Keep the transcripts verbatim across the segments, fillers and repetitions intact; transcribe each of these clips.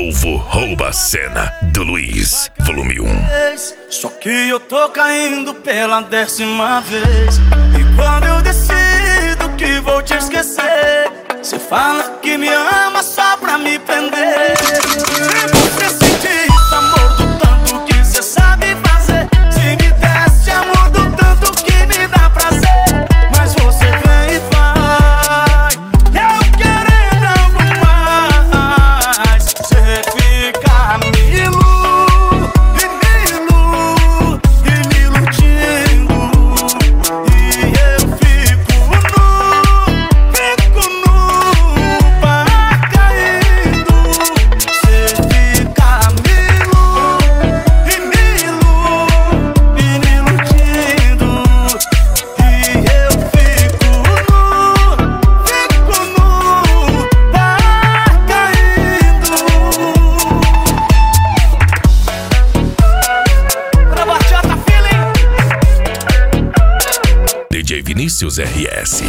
Devolvo Rouba a Cena do Luiz, volume um. Só que eu tô caindo pela décima vez. E quando eu decido que vou te esquecer, cê fala que me ama só pra me prender. Se você sentir esse amor do tanto que cê sabe fazer, se me desse amor do tanto que me dá prazer, mas você vem e vai, eu querendo algo mais. Cê fica me iludindo e me iludindo, e eu fico nu, fico nu, vai caindo. Cê fica me iludindo e me iludindo, e me iludindo, e eu fico nu, fico nu, vai caindo. Pra Bachata Feeling. D J Vinícius R S.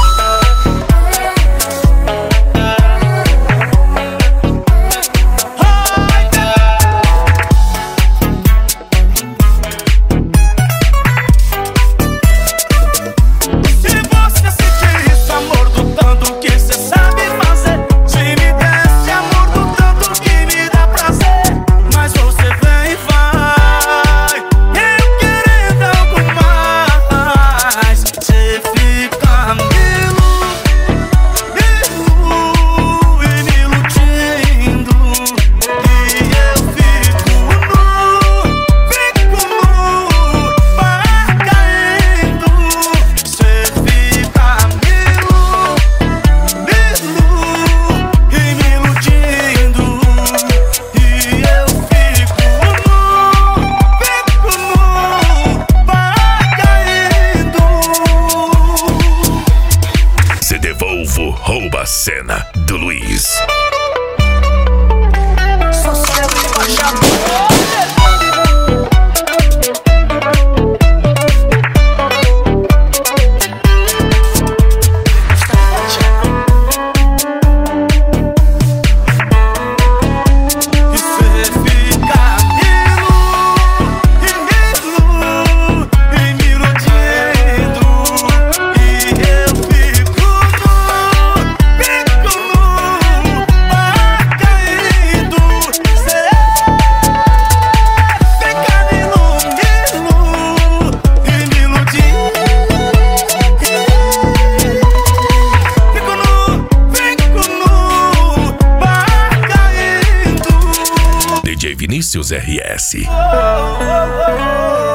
Se você sentir esse amor do tanto que cê sabe fazer, se me desse amor do tanto que me dá prazer, mas você vem e vai, eu querendo algo mais. Cê fica me iludindo e me iludindo, e eu fico nu, fico nu, vai caindo. Cê fica me iludindo e me iludindo, e eu fico nu, fico nu, vai caindo. Se Devolvo Rouba a Cena do Luiz. Só sai de Bachata. E cê fica me iludindo e me iludindo, e eu fico nu, fico nu, vai caindo. Cê fica me iludindo e me iludindo, fico nu, fico nu, vai caindo. D J Vinícius R S. Oh, oh, oh, oh.